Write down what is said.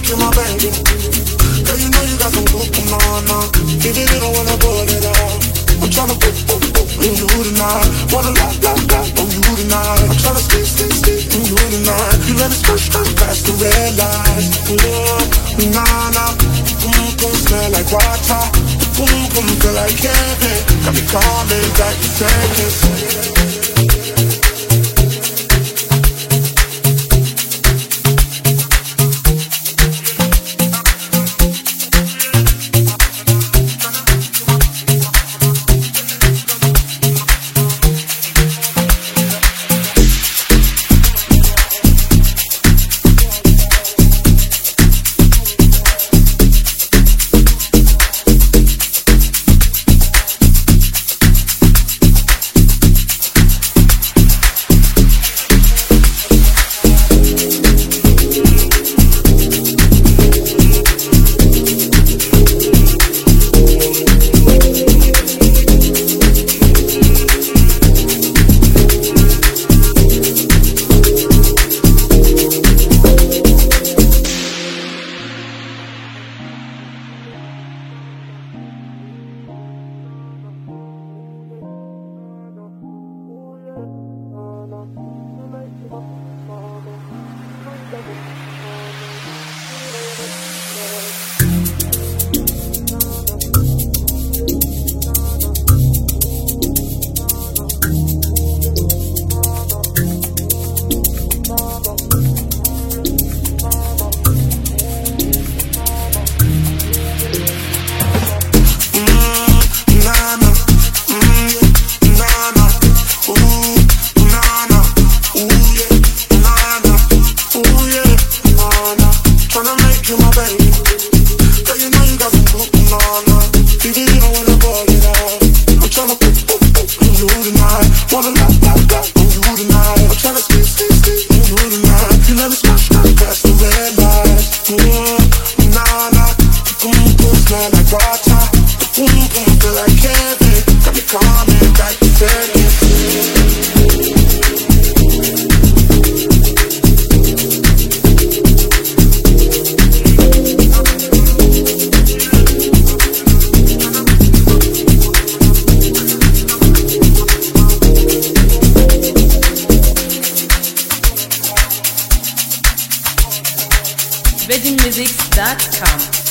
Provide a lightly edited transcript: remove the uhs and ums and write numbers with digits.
make you my baby. Girl, you know you got some good banana. Even if you don't wanna pull it out, I'm tryna put in you tonight. Wanna love on you tonight. I'm tryna stay in you tonight. You let me push past the red lights. Nah, boom, smell like water. Boom, feel like heaven. Got me calling back to seconds. VeggieMusics.com